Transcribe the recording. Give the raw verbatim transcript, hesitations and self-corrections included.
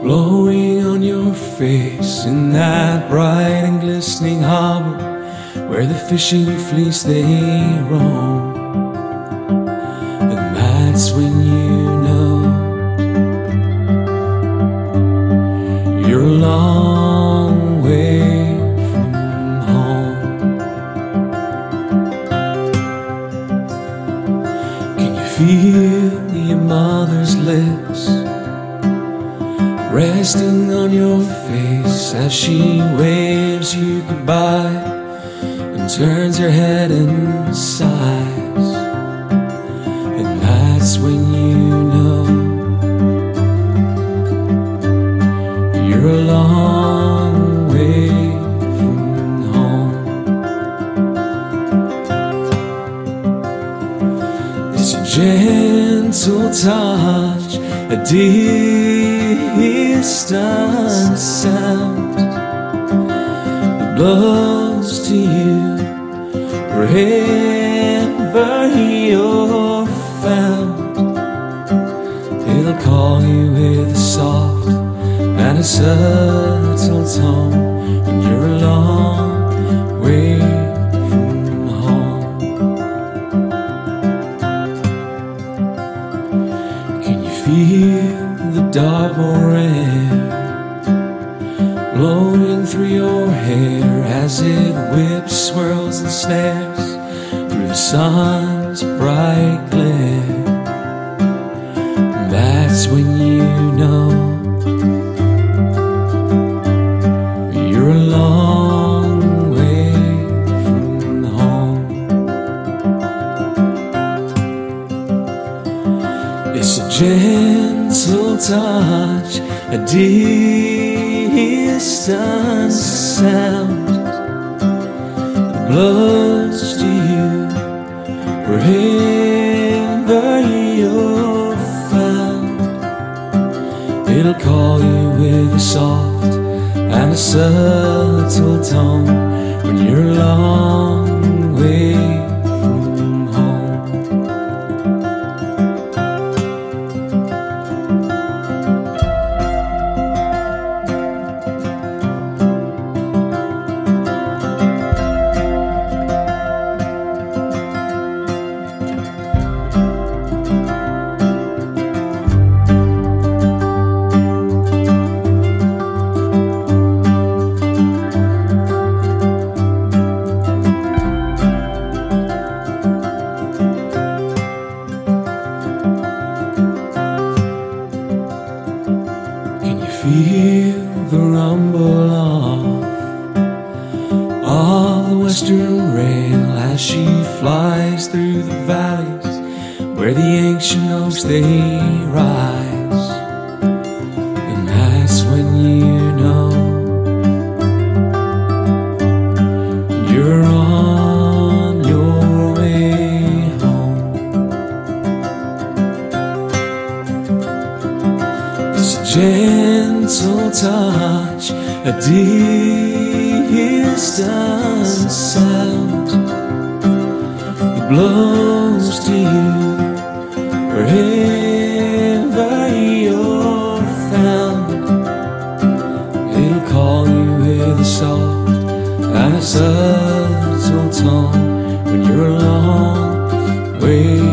blowing on your face in that bright and glistening harbor where the fishing fleets they roam. And that's when you know you're a long way from home. Can you feel your mother's lips resting on your face as she waves you goodbye and turns her head and sighs? And that's when you know you're a long way from home. It's a gentle touch, a distant sound that blows to you wherever you're found. It'll call you with a soft and a subtle tone when you're a long way from home. Can you feel the dark air blowing through your hair as it whips, swirls and snares through the sun's bright glare? And that's when you know you're a long way from home. It's a gentle touch, a distant sound that blows to you wherever you're found. It'll call you with a soft and a subtle tone when you're a long way from home. Feel the rumble of, of the western rail as she flies through the valleys where the ancient oaks they rise. And that's when you know you're on your way home. It's a gentle touch, a distant sound that blows to you wherever you're found. It'll call you with a soft and a subtle tone when you're a long way